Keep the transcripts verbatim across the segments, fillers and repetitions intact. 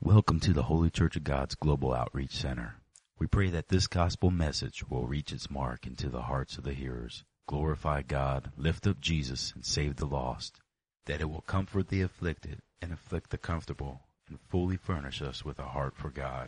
Welcome to the Holy Church of God's Global Outreach Center. We pray that this gospel message will reach its mark into the hearts of the hearers, glorify God, lift up Jesus, and save the lost, that it will comfort the afflicted and afflict the comfortable, and fully furnish us with a heart for God.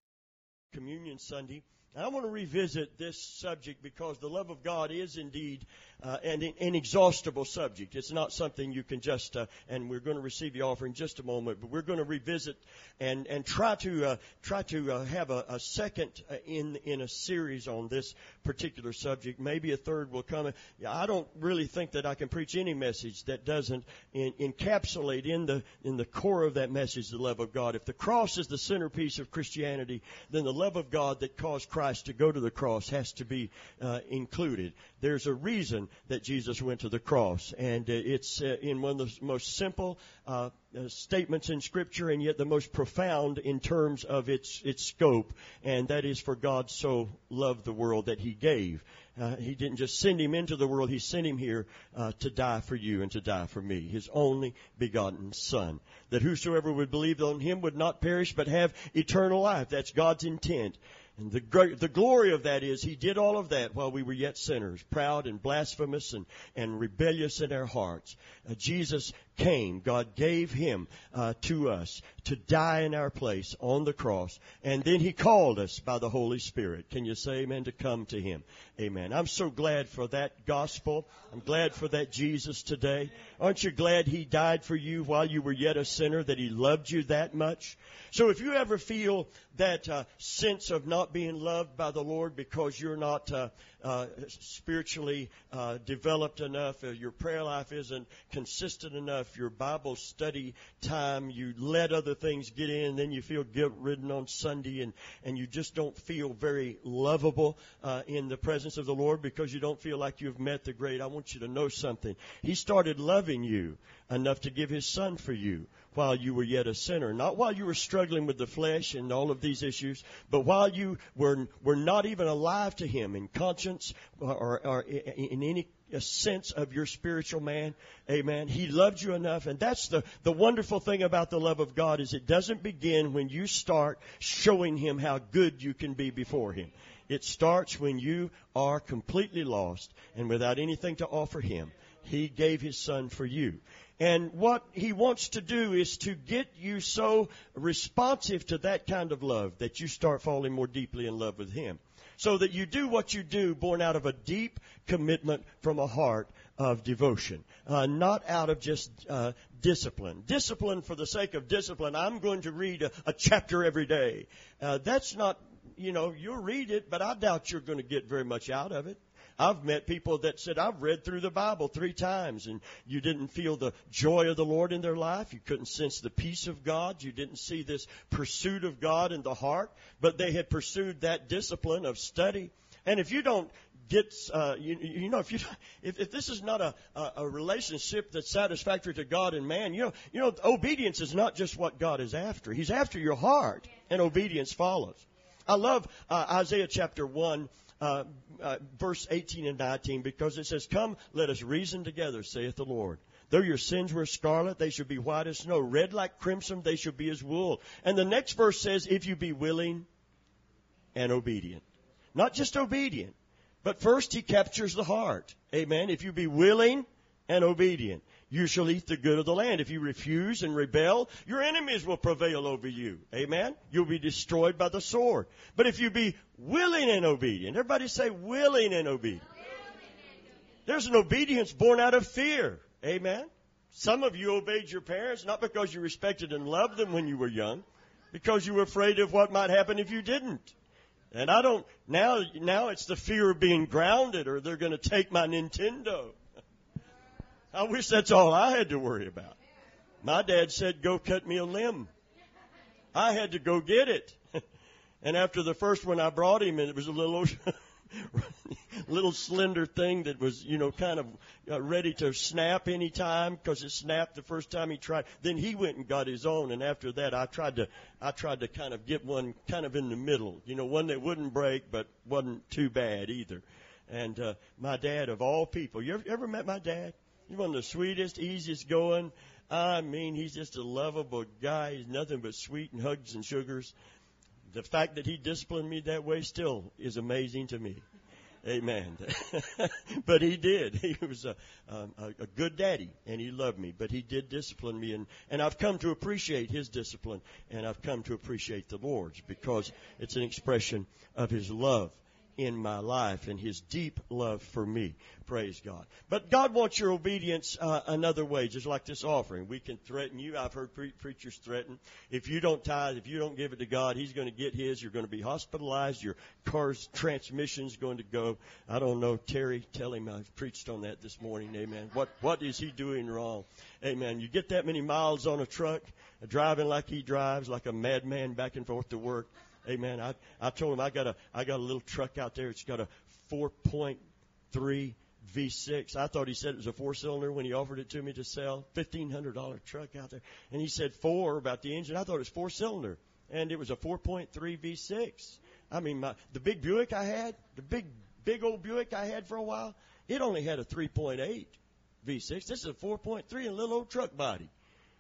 Communion Sunday. I want to revisit this subject because the love of God is indeed uh, an inexhaustible subject. It's not something you can just, uh, and we're going to receive the offering in just a moment, but we're going to revisit and, and try to uh, try to uh, have a, a second uh, in in a series on this particular subject. Maybe a third will come. I don't really think that I can preach any message that doesn't in, encapsulate in the in the core of that message the love of God. If the cross is the centerpiece of Christianity, then the love of God that caused Christ to go to the cross has to be uh, included. There's a reason that Jesus went to the cross, and uh, it's uh, in one of the most simple uh, uh, statements in Scripture, and yet the most profound in terms of its its scope, and that is, for God so loved the world that He gave. Uh, he didn't just send Him into the world, He sent Him here uh, to die for you and to die for me, His only begotten Son, that whosoever would believe on Him would not perish but have eternal life. That's God's intent. And the great, the glory of that is He did all of that while we were yet sinners, proud and blasphemous and, and rebellious in our hearts. Uh, Jesus came, God gave Him uh, to us to die in our place on the cross. And then He called us by the Holy Spirit. Can you say amen? To come to Him. Amen. I'm so glad for that gospel. I'm glad for that Jesus today. Aren't you glad He died for you while you were yet a sinner, that He loved you that much? So if you ever feel that uh, sense of not being loved by the Lord because you're not uh, uh, spiritually uh, developed enough, uh, your prayer life isn't consistent enough, your Bible study time, you let other things get in, and then you feel guilt-ridden on Sunday, and, and you just don't feel very lovable uh, in the presence of the Lord because you don't feel like you've met the great. I want you to know something. He started loving you enough to give His Son for you while you were yet a sinner. Not while you were struggling with the flesh and all of these issues, but while you were were not even alive to Him in conscience or, or, or in any sense of your spiritual man. Amen. He loved you enough. And that's the, the wonderful thing about the love of God, is it doesn't begin when you start showing Him how good you can be before Him. It starts when you are completely lost and without anything to offer Him. He gave His Son for you. And what He wants to do is to get you so responsive to that kind of love that you start falling more deeply in love with Him. So that you do what you do born out of a deep commitment from a heart of devotion, uh, not out of just uh, discipline. Discipline for the sake of discipline. I'm going to read a, a chapter every day. Uh, that's not, you know, you'll read it, but I doubt you're going to get very much out of it. I've met people that said, I've read through the Bible three times, and you didn't feel the joy of the Lord in their life. You couldn't sense the peace of God. You didn't see this pursuit of God in the heart, but they had pursued that discipline of study. And if you don't get, uh, you, you know, if you, if, if this is not a, a, a relationship that's satisfactory to God and man, you know, you know, obedience is not just what God is after. He's after your heart, and obedience follows. I love uh, Isaiah chapter one. Uh, uh, verse eighteen and nineteen, because it says, "Come, let us reason together, saith the Lord. Though your sins were scarlet, they shall be white as snow. Red like crimson, they shall be as wool." And the next verse says, "If you be willing and obedient." Not just obedient, but first He captures the heart. Amen. If you be willing and obedient, you shall eat the good of the land. If you refuse and rebel, your enemies will prevail over you. Amen? You'll be destroyed by the sword. But if you be willing and obedient, everybody say willing and obedient. There's an obedience born out of fear. Amen? Some of you obeyed your parents not because you respected and loved them when you were young, because you were afraid of what might happen if you didn't. And I don't, now, now it's the fear of being grounded, or they're going to take my Nintendo. I wish that's all I had to worry about. My dad said, "Go cut me a limb." I had to go get it. And after the first one I brought him, and it was a little little slender thing that was, you know, kind of uh, ready to snap any time, because it snapped the first time he tried. Then he went and got his own, and after that I tried to I tried to kind of get one kind of in the middle, you know, one that wouldn't break but wasn't too bad either. And uh, my dad, of all people, you ever, ever met my dad? He's one of the sweetest, easiest going, I mean, he's just a lovable guy. He's nothing but sweet and hugs and sugars. The fact that he disciplined me that way still is amazing to me. Amen. But he did. He was a, um, a, a good daddy, and he loved me. But he did discipline me, and, and I've come to appreciate his discipline, and I've come to appreciate the Lord's, because it's an expression of his love in my life and his deep love for me. Praise God. But God wants your obedience uh, another way, just like this offering. We can threaten you. I've heard pre- preachers threaten. If you don't tithe, if you don't give it to God, he's going to get his. You're going to be hospitalized. Your car's transmission's going to go. I don't know. Terry, tell him I've preached on that this morning. Amen. What What is he doing wrong? Amen. You get that many miles on a truck, driving like he drives, like a madman back and forth to work. Amen. I I told him I got a I got a little truck out there. It's got a four point three V six. I thought he said it was a four cylinder when he offered it to me to sell. Fifteen hundred dollar truck out there, and he said four about the engine. I thought it was four cylinder, and it was a four point three V six. I mean, my the big Buick I had, the big big old Buick I had for a while, it only had a three point eight V six. This is a four point three and a little old truck body.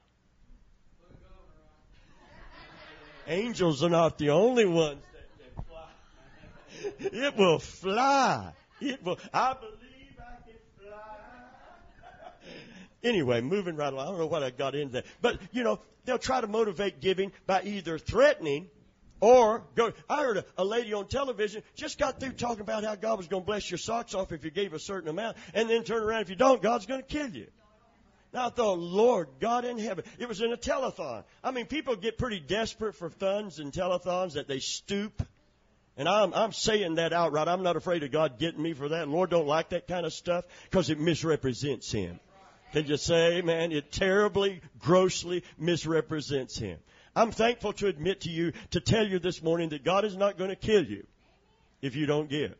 Angels are not the only ones that can fly. It will fly. It will. I believe I can fly. Anyway, moving right along. I don't know what I got into that. But, you know, they'll try to motivate giving by either threatening or go. I heard a, a lady on television just got through talking about how God was going to bless your socks off if you gave a certain amount, and then turn around, if you don't, God's going to kill you. Now I thought, Lord God in heaven. It was in a telethon. I mean, people get pretty desperate for funds and telethons that they stoop. And I'm, I'm saying that outright. I'm not afraid of God getting me for that. Lord don't like that kind of stuff because it misrepresents him. Can you say, man, it terribly, grossly misrepresents him. I'm thankful to admit to you, to tell you this morning that God is not going to kill you if you don't give.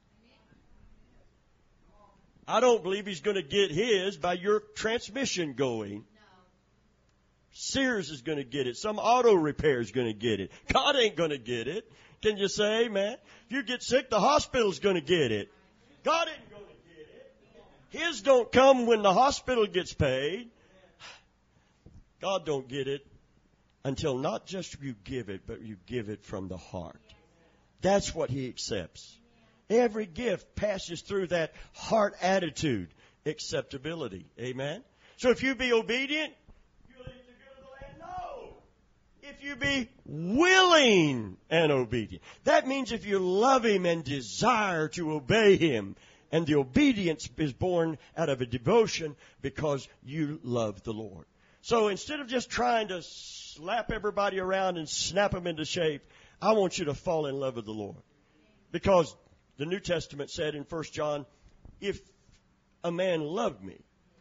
I don't believe he's going to get his by your transmission going. No. Sears is going to get it. Some auto repair is going to get it. God ain't going to get it. Can you say amen? If you get sick, the hospital's going to get it. God ain't going to get it. His don't come when the hospital gets paid. God don't get it until not just you give it, but you give it from the heart. That's what he accepts. Every gift passes through that heart attitude, acceptability. Amen? So if you be obedient, you'll eat the good of the land? No. If you be willing and obedient. That means if you love him and desire to obey him, and the obedience is born out of a devotion because you love the Lord. So instead of just trying to slap everybody around and snap them into shape, I want you to fall in love with the Lord. Because the New Testament said in First John, if a man love me,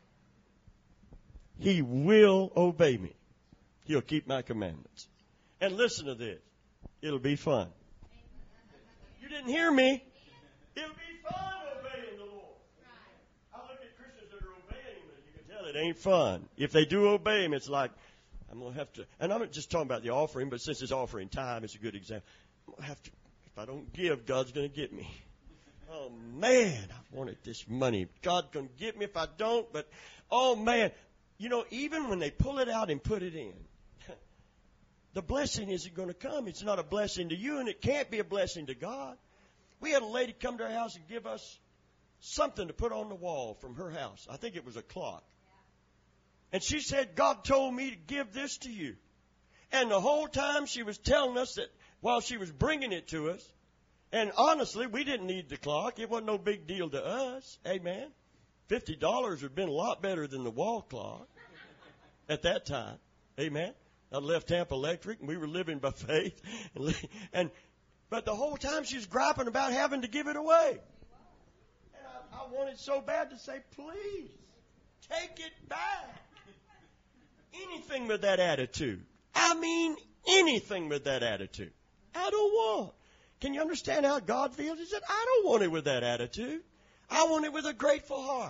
he will obey me. He'll keep my commandments. And listen to this. It'll be fun. You didn't hear me. It'll be fun obeying the Lord. I look at Christians that are obeying him, and you can tell it ain't fun. If they do obey him, it's like, I'm going to have to, and I'm not just talking about the offering, but since it's offering time, it's a good example. I'm going to have to, if I don't give, God's going to get me. Oh, man, I wanted this money. God's going to get me if I don't, but, oh, man. You know, even when they pull it out and put it in, the blessing isn't going to come. It's not a blessing to you, and it can't be a blessing to God. We had a lady come to our house and give us something to put on the wall from her house. I think it was a clock. And she said, God told me to give this to you. And the whole time she was telling us that while she was bringing it to us, and honestly, we didn't need the clock. It wasn't no big deal to us. Amen. Fifty dollars would have been a lot better than the wall clock at that time. Amen. I left Tampa Electric, and we were living by faith. And, and but the whole time she was griping about having to give it away. And I, I wanted so bad to say, please, take it back. Anything with that attitude. I mean, anything with that attitude. I don't want. Can you understand how God feels? He said, I don't want it with that attitude. I want it with a grateful heart.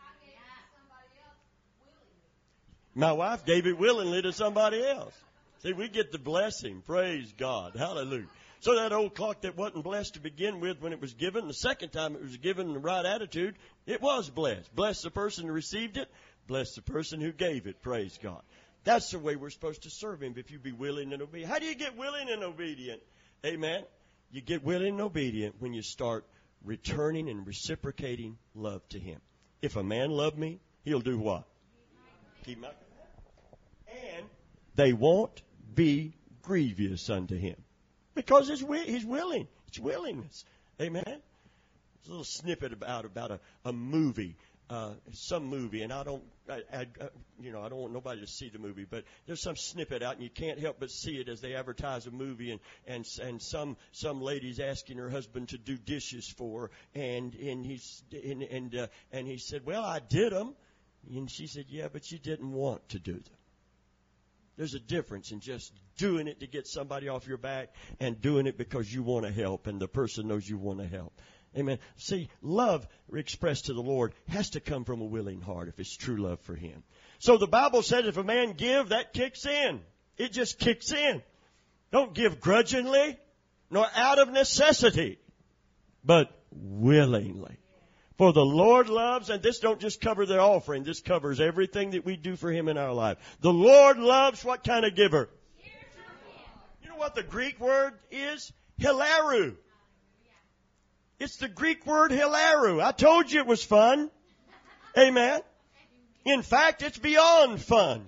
My wife gave it willingly to somebody else. See, we get the blessing. Praise God. Hallelujah. So that old clock that wasn't blessed to begin with when it was given, the second time it was given in the right attitude, it was blessed. Blessed the person who received it, Bless the person who gave it. Praise God. That's the way we're supposed to serve Him, if you be willing and obedient. How do you get willing and obedient? Amen. You get willing and obedient when you start returning and reciprocating love to Him. If a man love me, he'll do what? Keep my commandments. And they won't be grievous unto him. Because he's, he's willing. It's willingness. Amen. There's a little snippet about, about a, a movie. Uh, some movie, and I don't, I, I, you know, I don't want nobody to see the movie, but there's some snippet out, and you can't help but see it as they advertise a movie, and and and some some lady's asking her husband to do dishes for her, and and he's and and uh, and he said, "Well, I did them," and she said, "Yeah, but you didn't want to do them." There's a difference in just doing it to get somebody off your back and doing it because you want to help, and the person knows you want to help. Amen. See, love expressed to the Lord has to come from a willing heart if it's true love for Him. So the Bible says if a man give, that kicks in. It just kicks in. Don't give grudgingly, nor out of necessity, but willingly. For the Lord loves, and this don't just cover the offering, this covers everything that we do for Him in our life. The Lord loves what kind of giver? You know what the Greek word is? Hilaru. It's the Greek word hilaru. I told you it was fun. Amen. In fact, it's beyond fun.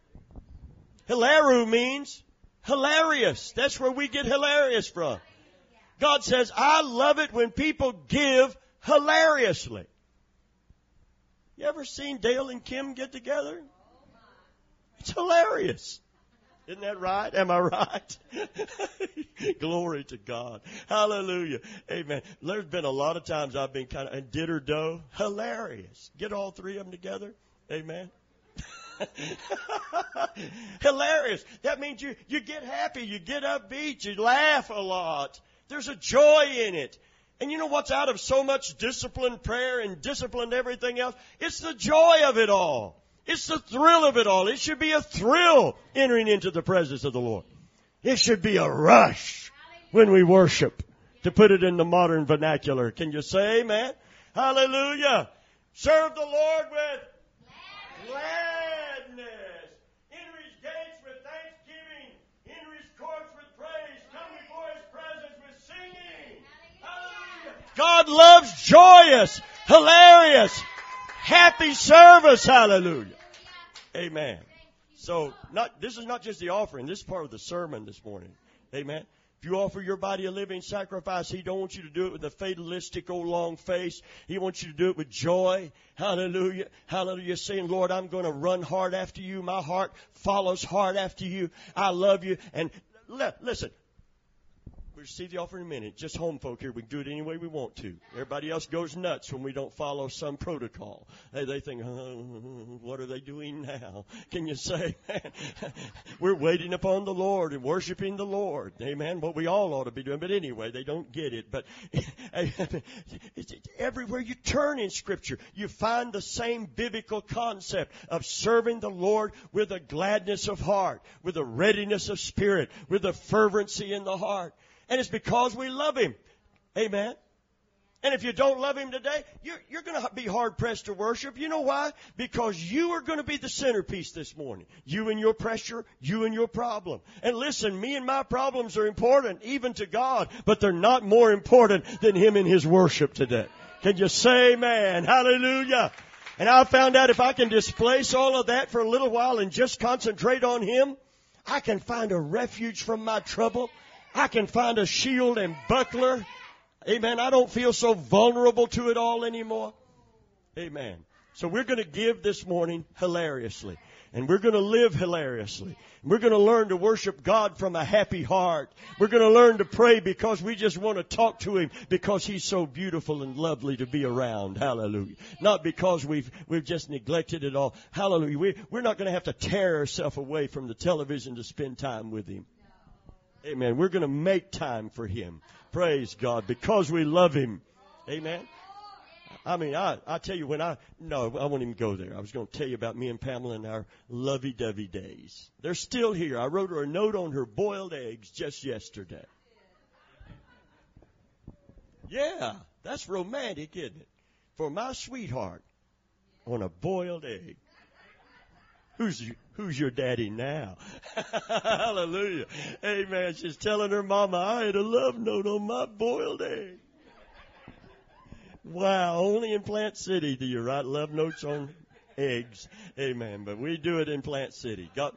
Hilaru means hilarious. That's where we get hilarious from. God says, I love it when people give hilariously. You ever seen Dale and Kim get together? It's hilarious. Isn't that right? Am I right? Glory to God. Hallelujah. Amen. There's been a lot of times I've been kind of, and did or do, hilarious. Get all three of them together. Amen. Hilarious. That means you, you get happy, you get upbeat, you laugh a lot. There's a joy in it. And you know what's out of so much disciplined prayer and disciplined everything else? It's the joy of it all. It's the thrill of it all. It should be a thrill entering into the presence of the Lord. It should be a rush when we worship, to put it in the modern vernacular. Can you say amen? Hallelujah. Serve the Lord with gladness. Enter His gates with thanksgiving. Enter His courts with praise. Come before His presence with singing. Hallelujah. God loves joyous, hilarious, happy service. Hallelujah. Amen. So not this is not just the offering. This is part of the sermon this morning. Amen. If you offer your body a living sacrifice, He don't want you to do it with a fatalistic old long face. He wants you to do it with joy. Hallelujah. Hallelujah. Saying, Lord, I'm going to run hard after you. My heart follows hard after you. I love you. And listen, we'll receive the offering in a minute. Just home folk here, we can do it any way we want to. Everybody else goes nuts when we don't follow some protocol. They, they think, oh, what are they doing now? Can you say, man, we're waiting upon the Lord and worshiping the Lord. Amen. What we all ought to be doing. But anyway, they don't get it. But everywhere you turn in Scripture, you find the same biblical concept of serving the Lord with a gladness of heart, with a readiness of spirit, with a fervency in the heart. And it's because we love Him. Amen. And if you don't love Him today, you're, you're going to be hard-pressed to worship. You know why? Because you are going to be the centerpiece this morning. You and your pressure, you and your problem. And listen, me and my problems are important, even to God, but they're not more important than Him and His worship today. Can you say amen? Hallelujah. And I found out if I can displace all of that for a little while and just concentrate on Him, I can find a refuge from my trouble. I can find a shield and buckler. Amen. I don't feel so vulnerable to it all anymore. Amen. So we're going to give this morning hilariously. And we're going to live hilariously. We're going to learn to worship God from a happy heart. We're going to learn to pray because we just want to talk to Him because He's so beautiful and lovely to be around. Hallelujah. Not because we've we've just neglected it all. Hallelujah. We, we're not going to have to tear ourselves away from the television to spend time with Him. Amen. We're going to make time for Him. Praise God. Because we love Him. Amen. I mean, I, I tell you when I, no, I won't even go there. I was going to tell you about me and Pamela and our lovey-dovey days. They're still here. I wrote her a note on her boiled eggs just yesterday. Yeah, that's romantic, isn't it? For my sweetheart on a boiled egg. Who's who's your daddy now? Hallelujah. Amen. She's telling her mama, I had a love note on my boiled egg. Wow, only in Plant City do you write love notes on eggs. Amen. But we do it in Plant City. God,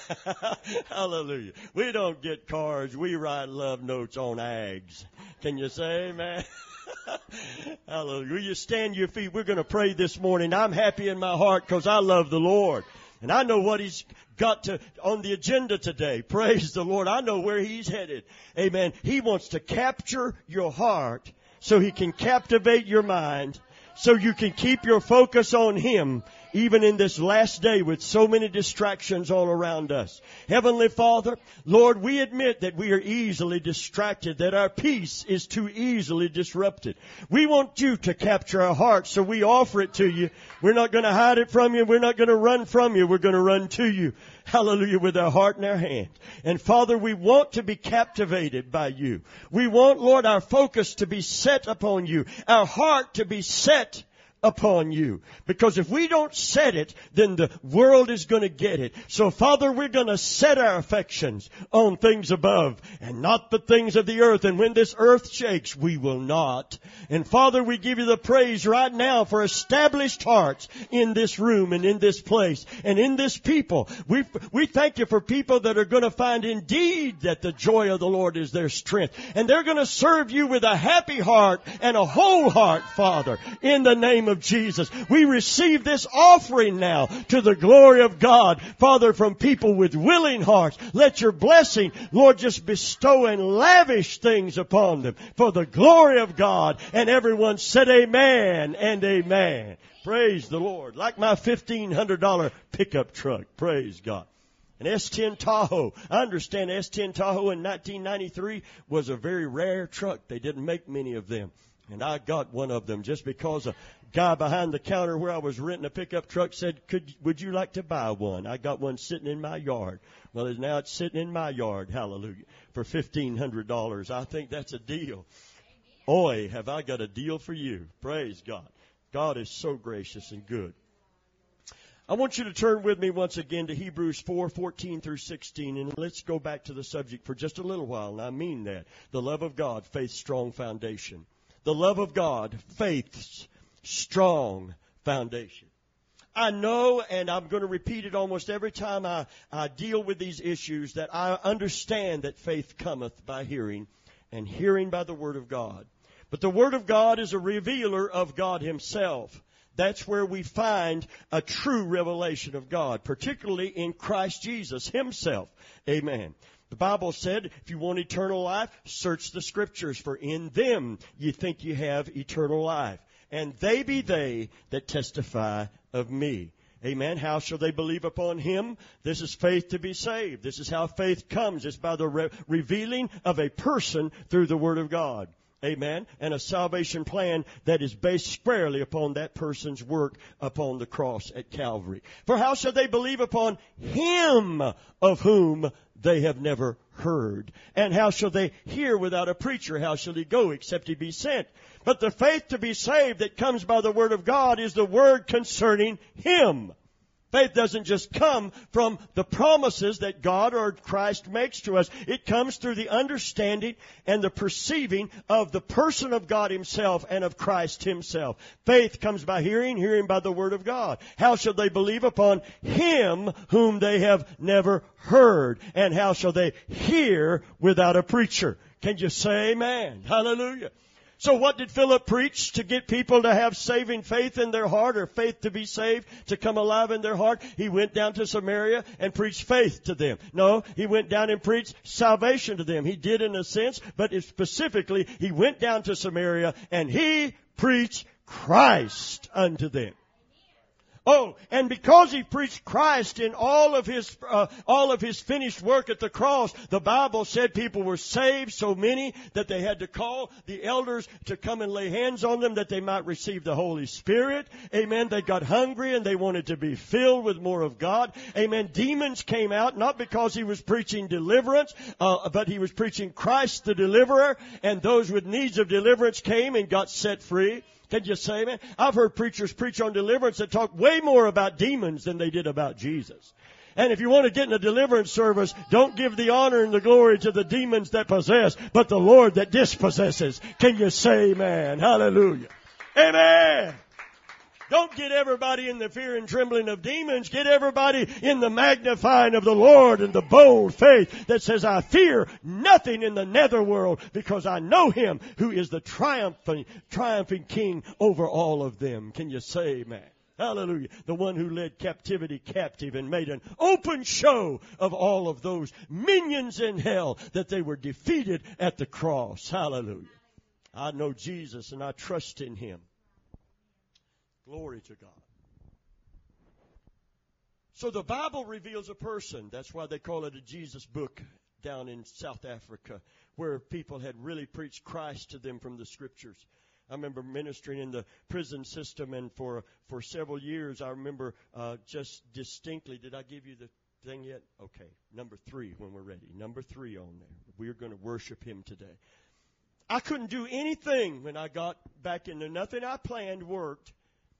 hallelujah. We don't get cards. We write love notes on eggs. Can you say amen? Hallelujah. Will you stand your feet? We're going to pray this morning. I'm happy in my heart because I love the Lord. And I know what He's got to on the agenda today. Praise the Lord. I know where He's headed. Amen. He wants to capture your heart so He can captivate your mind, so you can keep your focus on Him, even in this last day with so many distractions all around us. Heavenly Father, Lord, we admit that we are easily distracted, that our peace is too easily disrupted. We want You to capture our hearts, so we offer it to You. We're not going to hide it from You. We're not going to run from You. We're going to run to You. Hallelujah, with our heart in our hand. And Father, we want to be captivated by You. We want, Lord, our focus to be set upon You, our heart to be set upon You. Because if we don't set it, then the world is going to get it. So Father, we're going to set our affections on things above and not the things of the earth. And when this earth shakes, we will not. And Father, we give You the praise right now for established hearts in this room and in this place and in this people. We, we thank You for people that are going to find indeed that the joy of the Lord is their strength. And they're going to serve You with a happy heart and a whole heart, Father, in the name of Jesus. We receive this offering now to the glory of God, Father, from people with willing hearts. Let Your blessing, Lord, just bestow and lavish things upon them for the glory of God. And everyone said amen and amen. Praise the Lord. Like my fifteen hundred dollars pickup truck. Praise God. An S ten Tahoe. I understand S ten Tahoe in nineteen ninety-three was a very rare truck. They didn't make many of them. And I got one of them just because a guy behind the counter where I was renting a pickup truck said, "Could would you like to buy one?" I got one sitting in my yard. Well, now it's sitting in my yard, hallelujah, for fifteen hundred dollars. I think that's a deal. Oi, have I got a deal for you. Praise God. God is so gracious and good. I want you to turn with me once again to Hebrews four, fourteen through sixteen, and let's go back to the subject for just a little while, and I mean that. The love of God, faith's strong foundation. The love of God, faith's strong foundation. I know, and I'm going to repeat it almost every time I, I deal with these issues, that I understand that faith cometh by hearing, and hearing by the Word of God. But the Word of God is a revealer of God Himself. That's where we find a true revelation of God, particularly in Christ Jesus Himself. Amen. The Bible said, if you want eternal life, search the Scriptures, for in them you think you have eternal life. And they be they that testify of me. Amen. How shall they believe upon Him? This is faith to be saved. This is how faith comes. It's by the re- revealing of a person through the Word of God. Amen. And a salvation plan that is based squarely upon that person's work upon the cross at Calvary. For how shall they believe upon Him of whom they have never heard? And how shall they hear without a preacher? How shall he go except he be sent? But the faith to be saved that comes by the Word of God is the Word concerning Him. Faith doesn't just come from the promises that God or Christ makes to us. It comes through the understanding and the perceiving of the person of God Himself and of Christ Himself. Faith comes by hearing, hearing by the Word of God. How shall they believe upon Him whom they have never heard? And how shall they hear without a preacher? Can you say amen? Hallelujah. So what did Philip preach to get people to have saving faith in their heart, or faith to be saved, to come alive in their heart? He went down to Samaria and preached faith to them. No, he went down and preached salvation to them. He did in a sense, but specifically, he went down to Samaria and he preached Christ unto them. Oh, and because he preached Christ in all of his uh, all of his finished work at the cross, the Bible said people were saved, so many that they had to call the elders to come and lay hands on them that they might receive the Holy Spirit. Amen. They got hungry and they wanted to be filled with more of God. Amen. Demons came out, not because he was preaching deliverance, uh, but he was preaching Christ the deliverer, and those with needs of deliverance came and got set free. Can you say amen? I've heard preachers preach on deliverance that talk way more about demons than they did about Jesus. And if you want to get in a deliverance service, don't give the honor and the glory to the demons that possess, but the Lord that dispossesses. Can you say amen? Hallelujah. Amen. Don't get everybody in the fear and trembling of demons. Get everybody in the magnifying of the Lord and the bold faith that says, I fear nothing in the netherworld because I know Him who is the triumphing, triumphing King over all of them. Can you say amen? Hallelujah. The one who led captivity captive and made an open show of all of those minions in hell that they were defeated at the cross. Hallelujah. I know Jesus and I trust in Him. Glory to God. So the Bible reveals a person. That's why they call it a Jesus book down in South Africa, where people had really preached Christ to them from the Scriptures. I remember ministering in the prison system, and for for several years, I remember uh, just distinctly. Did I give you the thing yet? Okay, number three when we're ready. Number three on there. We're going to worship Him today. I couldn't do anything when I got back into nothing I planned worked.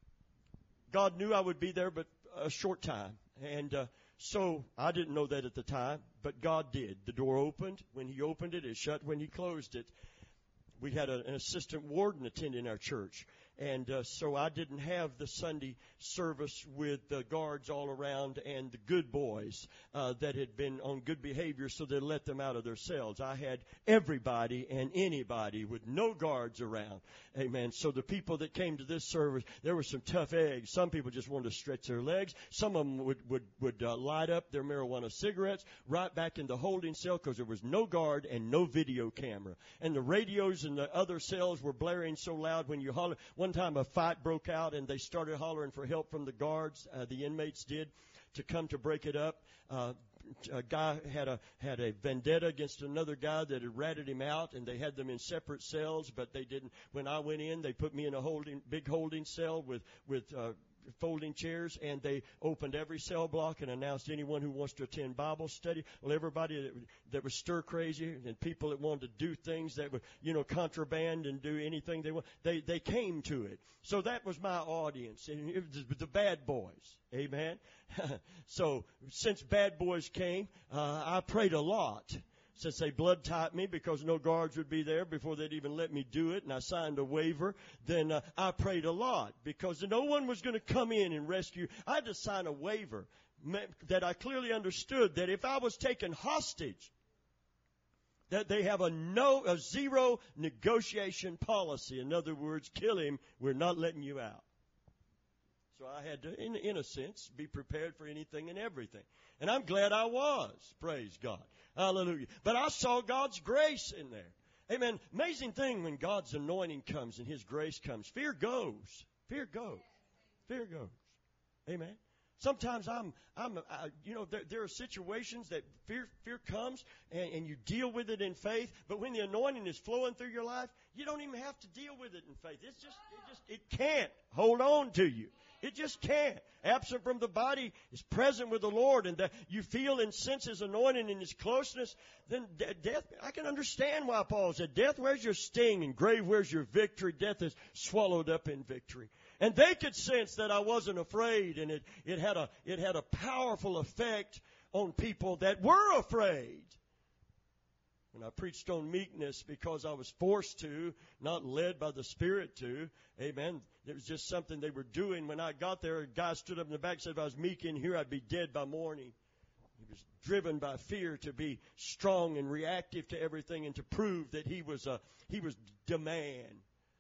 God knew I would be there but a short time. And uh, so I didn't know that at the time, but God did. The door opened. When He opened it, it shut when He closed it. We had a, an assistant warden attending our church. And uh, so I didn't have the Sunday service with the guards all around and the good boys uh, that had been on good behavior, so they let them out of their cells. I had everybody and anybody with no guards around. Amen. So the people that came to this service, there were some tough eggs. Some people just wanted to stretch their legs. Some of them would, would, would uh, light up their marijuana cigarettes right back in the holding cell because there was no guard and no video camera. And the radios in the other cells were blaring so loud when you holler. One time a fight broke out and they started hollering for help from the guards, uh, the inmates did, to come to break it up. Uh, a guy had a had a vendetta against another guy that had ratted him out, and they had them in separate cells, but they didn't. When I went in, they put me in a holding big holding cell with with uh, folding chairs, and they opened every cell block and announced anyone who wants to attend Bible study. Well, everybody that, that was stir crazy and people that wanted to do things that were, you know, contraband and do anything they want, they they came to it. So that was my audience, and it was the bad boys. Amen. So since bad boys came, uh, I prayed a lot. Since they blood typed me because no guards would be there before they'd even let me do it, and I signed a waiver, then uh, I prayed a lot because no one was going to come in and rescue. I had to sign a waiver that I clearly understood that if I was taken hostage, that they have a no, a zero negotiation policy. In other words, kill him, we're not letting you out. So I had to, in, in a sense, be prepared for anything and everything. And I'm glad I was. Praise God. Hallelujah. But I saw God's grace in there. Amen. Amazing thing when God's anointing comes and His grace comes. Fear goes. Fear goes. Fear goes. Amen. Sometimes I'm, I'm, I, you know, there, there are situations that fear, fear comes and, and you deal with it in faith. But when the anointing is flowing through your life, you don't even have to deal with it in faith. It's just, it just, it can't hold on to you. It just can't. Absent from the body is present with the Lord, and that you feel and sense His anointing and His closeness. Then death, I can understand why Paul said, death, where's your sting? And grave, where's your victory? Death is swallowed up in victory. And they could sense that I wasn't afraid, and it, it had a, it had a powerful effect on people that were afraid. When I preached on meekness because I was forced to, not led by the Spirit to, amen, it was just something they were doing. When I got there, a guy stood up in the back and said, if I was meek in here, I'd be dead by morning. He was driven by fear to be strong and reactive to everything and to prove that he was a, he was the man.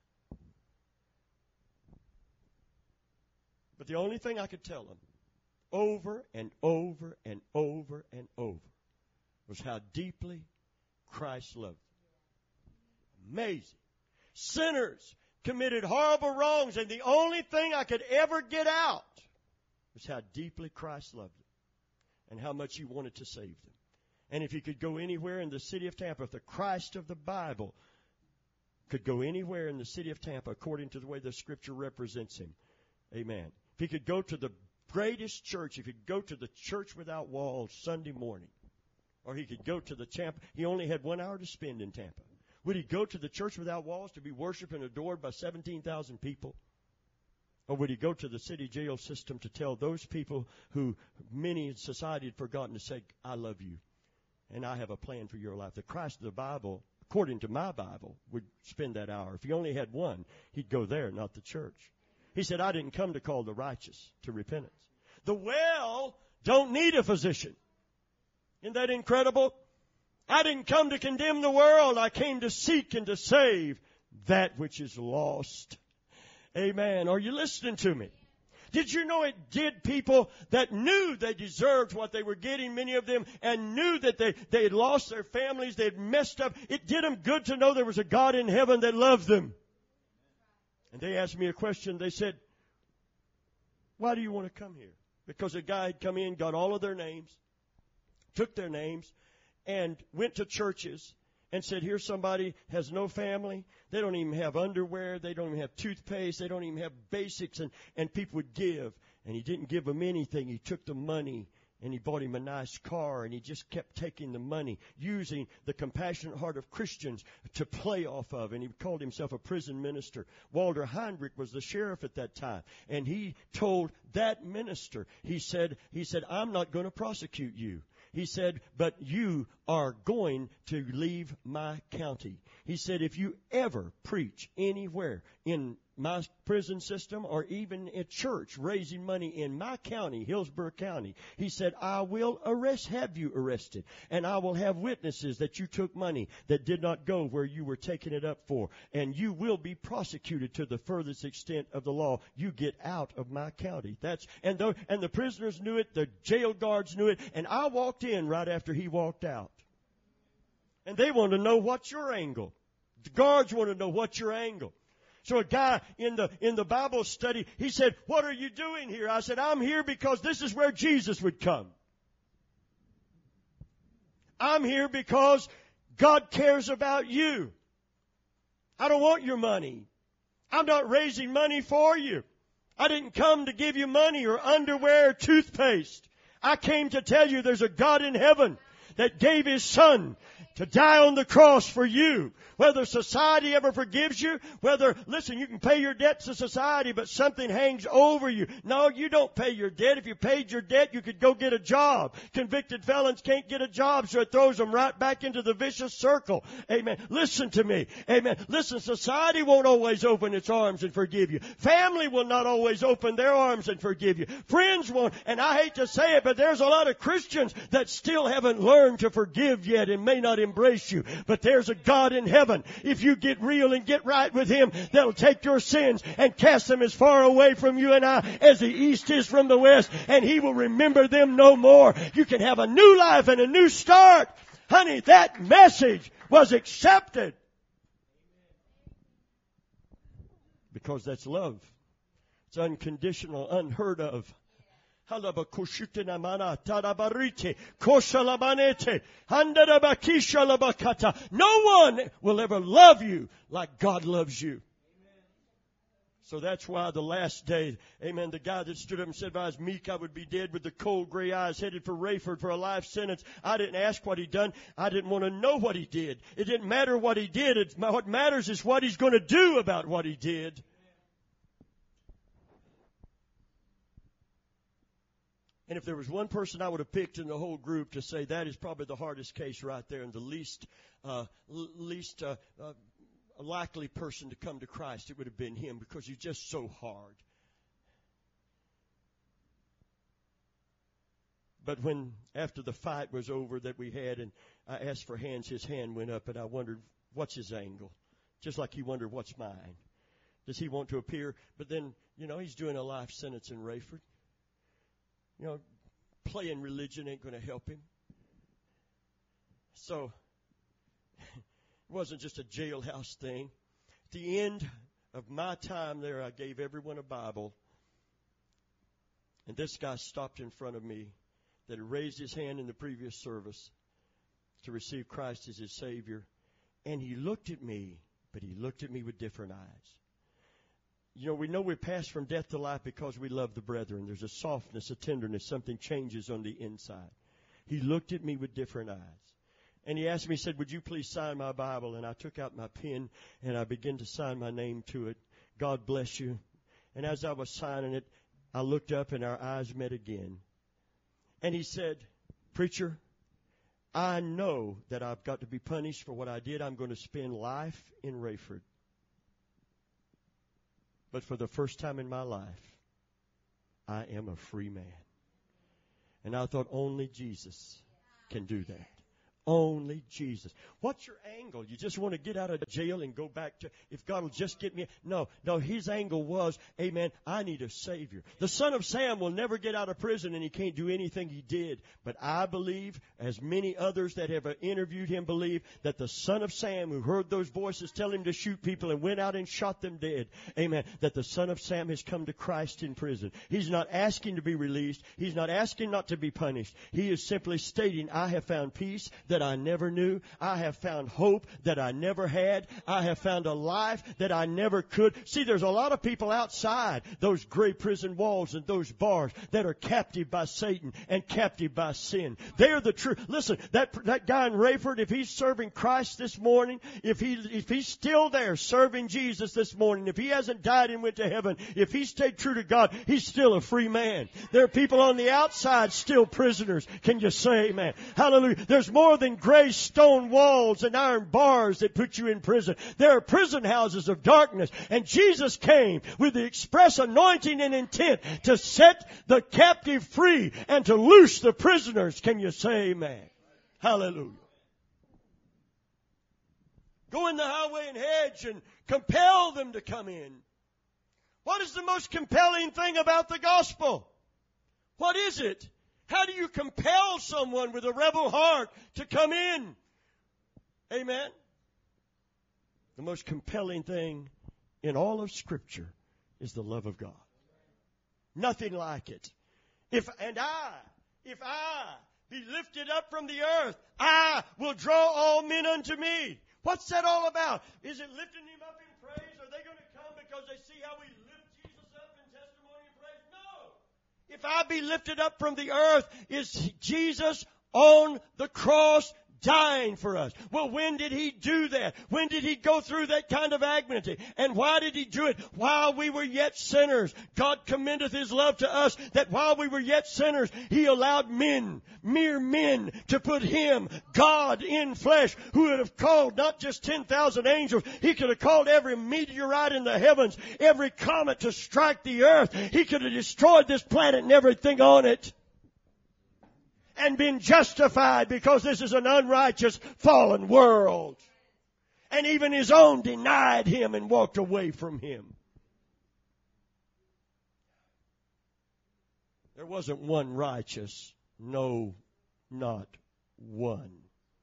But the only thing I could tell him over and over and over and over was how deeply Christ loved them. Amazing. Sinners committed horrible wrongs, and the only thing I could ever get out was how deeply Christ loved them and how much He wanted to save them. And if He could go anywhere in the city of Tampa, if the Christ of the Bible could go anywhere in the city of Tampa according to the way the Scripture represents Him, amen. If He could go to the greatest church, if He could go to the church without walls Sunday morning, or He could go to the Tampa. He only had one hour to spend in Tampa. Would he go to the church without walls to be worshiped and adored by seventeen thousand people? Or would he go to the city jail system to tell those people who many in society had forgotten to say, I love you, and I have a plan for your life? The Christ of the Bible, according to my Bible, would spend that hour. If he only had one, he'd go there, not the church. He said, I didn't come to call the righteous to repentance. The well don't need a physician. Isn't that incredible? I didn't come to condemn the world. I came to seek and to save that which is lost. Amen. Are you listening to me? Did you know it did people that knew they deserved what they were getting, many of them, and knew that they, they had lost their families, they had messed up. It did them good to know there was a God in heaven that loved them. And they asked me a question. They said, why do you want to come here? Because a guy had come in, got all of their names, took their names, and went to churches and said, here's somebody has no family. They don't even have underwear. They don't even have toothpaste. They don't even have basics. And, and people would give. And he didn't give them anything. He took the money and he bought him a nice car. And he just kept taking the money, using the compassionate heart of Christians to play off of. And he called himself a prison minister. Walter Heinrich was the sheriff at that time. And he told that minister, he said, he said, I'm not going to prosecute you. He said, but you are going to leave my county. He said, if you ever preach anywhere in my prison system or even at church raising money in my county, Hillsborough County, he said, I will arrest, have you arrested, and I will have witnesses that you took money that did not go where you were taking it up for, and you will be prosecuted to the furthest extent of the law. You get out of my county. That's and the, and the prisoners knew it, the jail guards knew it, and I walked in right after he walked out. And they want to know what's your angle. The guards want to know what's your angle. So a guy in the in the Bible study, he said, what are you doing here? I said, I'm here because this is where Jesus would come. I'm here because God cares about you. I don't want your money. I'm not raising money for you. I didn't come to give you money or underwear or toothpaste. I came to tell you there's a God in heaven that gave His Son to die on the cross for you. Whether society ever forgives you, whether, listen, you can pay your debt to society, but something hangs over you. No, you don't pay your debt. If you paid your debt, you could go get a job. Convicted felons can't get a job, so it throws them right back into the vicious circle. Amen. Listen to me. Amen. Listen, society won't always open its arms and forgive you. Family will not always open their arms and forgive you. Friends won't. And I hate to say it, but there's a lot of Christians that still haven't learned to forgive yet and may not embrace you. But there's a God in heaven. If you get real and get right with Him, that'll take your sins and cast them as far away from you and I as the east is from the west, and He will remember them no more. You can have a new life and a new start. Honey, that message was accepted. Because that's love. It's unconditional, unheard of. No one will ever love you like God loves you. So that's why the last day, amen, the guy that stood up and said, if I was meek, I would be dead with the cold gray eyes, headed for Rayford for a life sentence. I didn't ask what he'd done. I didn't want to know what he did. It didn't matter what he did. It's, what matters is what he's going to do about what he did. And if there was one person I would have picked in the whole group to say that is probably the hardest case right there and the least uh, least uh, uh, likely person to come to Christ, it would have been him because he's just so hard. But when, after the fight was over that we had and I asked for hands, his hand went up and I wondered, what's his angle? Just like he wondered, what's mine? Does he want to appear? But then, you know, he's doing a life sentence in Rayford. You know, playing religion ain't going to help him. So, it wasn't just a jailhouse thing. At the end of my time there, I gave everyone a Bible. And this guy stopped in front of me that had raised his hand in the previous service to receive Christ as his Savior. And he looked at me, but he looked at me with different eyes. You know, we know we're passed from death to life because we love the brethren. There's a softness, a tenderness. Something changes on the inside. He looked at me with different eyes. And he asked me, he said, would you please sign my Bible? And I took out my pen and I began to sign my name to it. God bless you. And as I was signing it, I looked up and our eyes met again. And he said, preacher, I know that I've got to be punished for what I did. I'm going to spend life in Rayford. But for the first time in my life, I am a free man. And I thought only Jesus can do that. Only Jesus. What's your angle? You just want to get out of jail and go back to, if God will just get me. No, no, his angle was, amen, I need a Savior. The son of Sam will never get out of prison and he can't do anything he did. But I believe, as many others that have interviewed him believe, that the son of Sam who heard those voices tell him to shoot people and went out and shot them dead, amen, that the son of Sam has come to Christ in prison. He's not asking to be released. He's not asking not to be punished. He is simply stating, I have found peace that I never knew. I have found hope that I never had. I have found a life that I never could. See, there's a lot of people outside those gray prison walls and those bars that are captive by Satan and captive by sin. They're the truth. Listen, that that guy in Rayford, if he's serving Christ this morning, if he if he's still there serving Jesus this morning, if he hasn't died and went to heaven, if he stayed true to God, he's still a free man. There are people on the outside still prisoners. Can you say amen? Hallelujah. There's more than gray stone walls and iron bars that put you in prison. There are prison houses of darkness. And Jesus came with the express anointing and intent to set the captive free and to loose the prisoners. Can you say amen? Hallelujah. Go in the highway and hedge and compel them to come in. What is the most compelling thing about the gospel? What is it? How do you compel someone with a rebel heart to come in? Amen. The most compelling thing in all of Scripture is the love of God. Nothing like it. If and I, if I be lifted up from the earth, I will draw all men unto me. What's that all about? Is it lifting him up in praise? Are they going to come because they see how we lift Jesus up in testimony and praise? No. If I be lifted up from the earth, is Jesus on the cross dying for us? Well, when did he do that? When did he go through that kind of agony? And why did he do it? While we were yet sinners. God commendeth his love to us that while we were yet sinners, he allowed men, mere men, to put him, God in flesh, who would have called not just ten thousand angels. He could have called every meteorite in the heavens, every comet to strike the earth. He could have destroyed this planet and everything on it, and been justified, because this is an unrighteous, fallen world. And even his own denied him and walked away from him. There wasn't one righteous. No, not one.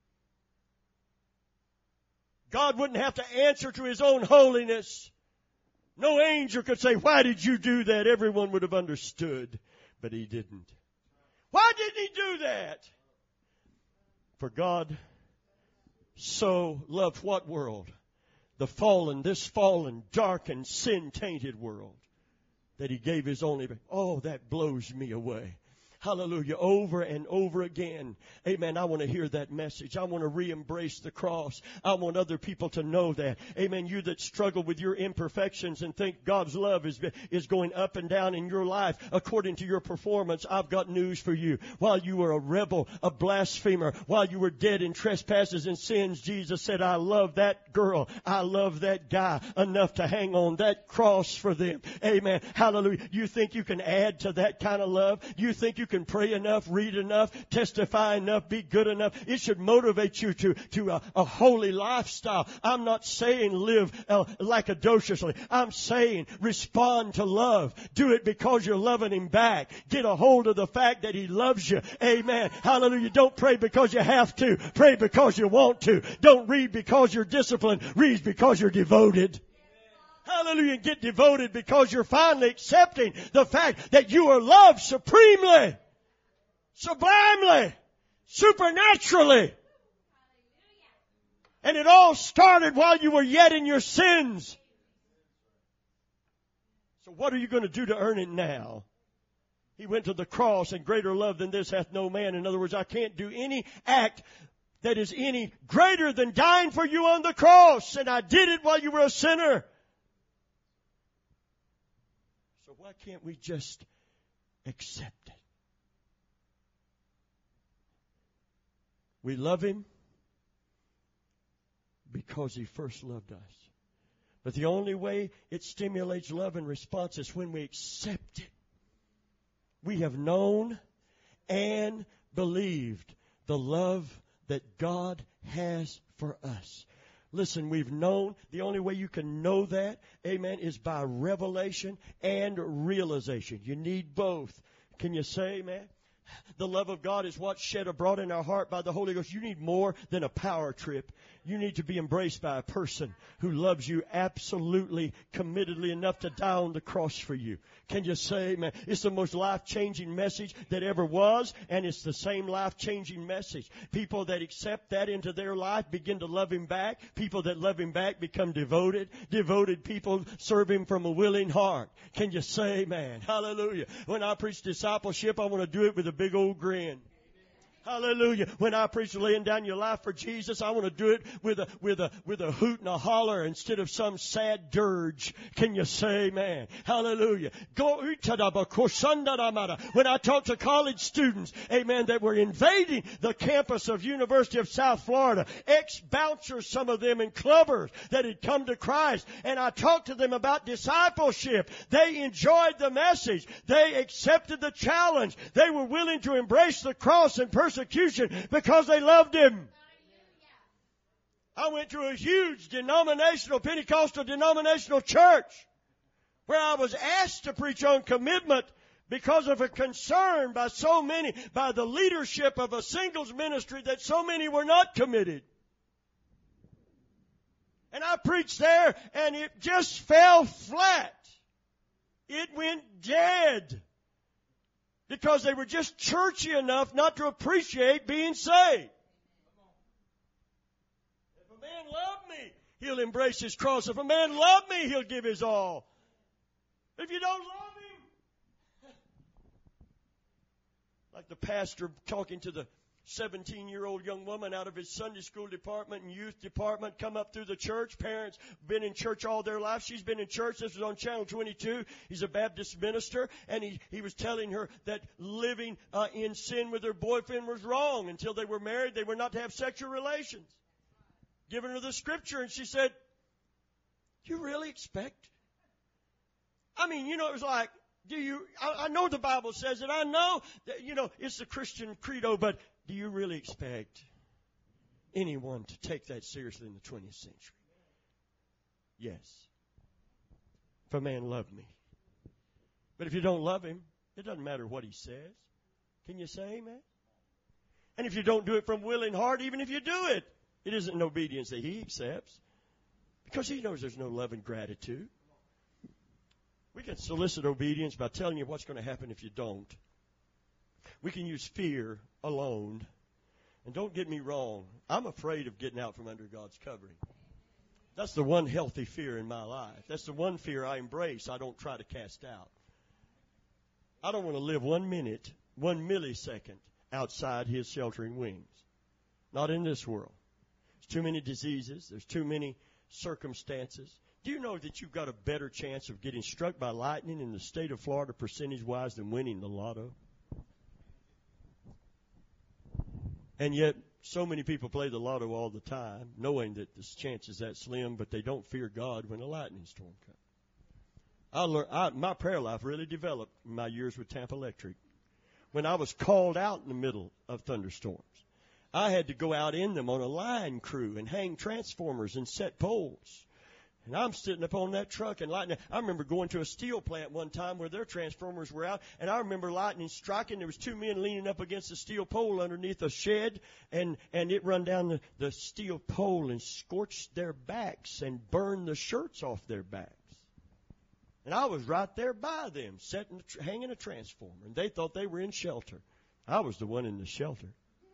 God wouldn't have to answer to his own holiness. No angel could say, why did you do that? Everyone would have understood. But he didn't. Why didn't he do that? For God so loved what world? The fallen, this fallen, darkened, sin-tainted world, that he gave his only. Oh, that blows me away. Hallelujah. Over and over again. Amen. I want to hear that message. I want to re-embrace the cross. I want other people to know that. Amen. You that struggle with your imperfections and think God's love is, is going up and down in your life according to your performance, I've got news for you. While you were a rebel, a blasphemer, while you were dead in trespasses and sins, Jesus said, I love that girl. I love that guy enough to hang on that cross for them. Amen. Hallelujah. You think you can add to that kind of love? You think you can pray enough, read enough, testify enough, be good enough? It should motivate you to, to a, a holy lifestyle. I'm not saying live uh, lackadociously. I'm saying respond to love. Do it because you're loving him back. Get a hold of the fact that he loves you. Amen. Hallelujah. Don't pray because you have to. Pray because you want to. Don't read because you're disciplined. Read because you're devoted. Hallelujah. And get devoted because you're finally accepting the fact that you are loved supremely, sublimely, supernaturally. And it all started while you were yet in your sins. So what are you going to do to earn it now? He went to the cross, and greater love than this hath no man. In other words, I can't do any act that is any greater than dying for you on the cross. And I did it while you were a sinner. So why can't we just accept it? We love Him because He first loved us. But the only way it stimulates love and response is when we accept it. We have known and believed the love that God has for us. Listen, we've known. The only way you can know that, amen, is by revelation and realization. You need both. Can you say, amen? The love of God is what's shed abroad in our heart by the Holy Ghost. You need more than a power trip. You need to be embraced by a person who loves you absolutely, committedly enough to die on the cross for you. Can you say, man, it's the most life-changing message that ever was, and it's the same life-changing message. People that accept that into their life begin to love Him back. People that love Him back become devoted. Devoted people serve Him from a willing heart. Can you say, man, hallelujah. When I preach discipleship, I want to do it with a big old grin. Hallelujah. When I preach laying down your life for Jesus, I want to do it with a, with a, with a hoot and a holler instead of some sad dirge. Can you say amen? Hallelujah. Go, when I talk to college students, amen, that were invading the campus of University of South Florida, ex-bouncers, some of them, and clubbers that had come to Christ, and I talked to them about discipleship. They enjoyed the message. They accepted the challenge. They were willing to embrace the cross and persecution because they loved Him. I went to a huge denominational, Pentecostal denominational church where I was asked to preach on commitment because of a concern by so many, by the leadership of a singles ministry, that so many were not committed. And I preached there, and it just fell flat. It went dead. Because they were just churchy enough not to appreciate being saved. If a man love me, he'll embrace his cross. If a man love me, he'll give his all. If you don't love him, like the pastor talking to the seventeen-year-old young woman out of his Sunday school department and youth department, come up through the church. Parents been in church all their life. She's been in church. This was on Channel twenty-two. He's a Baptist minister, and he, he was telling her that living uh, in sin with her boyfriend was wrong. Until they were married, they were not to have sexual relations. Giving her the scripture, and she said, "You really expect?" I mean, you know, it was like, do you, I, I know the Bible says it. I know that, you know, it's the Christian credo, but do you really expect anyone to take that seriously in the twentieth century? Yes. If a man loved me. But if you don't love him, it doesn't matter what he says. Can you say amen? And if you don't do it from willing heart, even if you do it, it isn't an obedience that he accepts. Because he knows there's no love and gratitude. We can solicit obedience by telling you what's going to happen if you don't. We can use fear alone. And don't get me wrong, I'm afraid of getting out from under God's covering. That's the one healthy fear in my life. That's the one fear I embrace, I don't try to cast out. I don't want to live one minute, one millisecond outside His sheltering wings. Not in this world. There's too many diseases. There's too many circumstances. Do you know that you've got a better chance of getting struck by lightning in the state of Florida percentage-wise than winning the lotto? And yet, so many people play the lotto all the time, knowing that the chance is that slim, but they don't fear God when a lightning storm comes. I learned, I, my prayer life really developed in my years with Tampa Electric. When I was called out in the middle of thunderstorms, I had to go out in them on a line crew and hang transformers and set poles. And I'm sitting up on that truck and lightning. I remember going to a steel plant one time where their transformers were out, and I remember lightning striking. There was two men leaning up against a steel pole underneath a shed, and, and it run down the, the steel pole and scorched their backs and burned the shirts off their backs. And I was right there by them, setting, hanging a transformer, and they thought they were in shelter. I was the one in the shelter.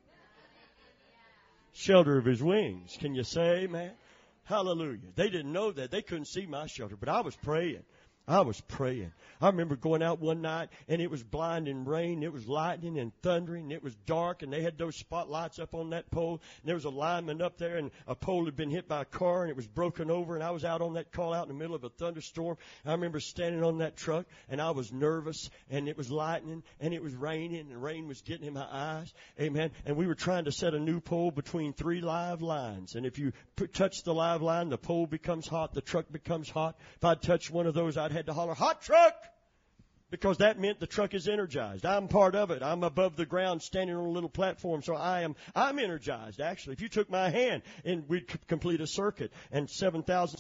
Shelter of His wings. Can you say amen? Hallelujah. They didn't know that. They couldn't see my shelter, but I was praying. I was praying. I remember going out one night, and it was blinding rain. It was lightning and thundering. It was dark, and they had those spotlights up on that pole. And there was a lineman up there, and a pole had been hit by a car, and it was broken over. And I was out on that call out in the middle of a thunderstorm. I remember standing on that truck, and I was nervous, and it was lightning, and it was raining, and the rain was getting in my eyes. Amen. And we were trying to set a new pole between three live lines. And if you put, touch the live line, the pole becomes hot, the truck becomes hot. If I'd touched one of those, I'd had to holler, "Hot truck!" Because that meant the truck is energized. I'm part of it. I'm above the ground standing on a little platform, so I am, I'm energized, actually. If you took my hand and we'd c- complete a circuit and seven thousand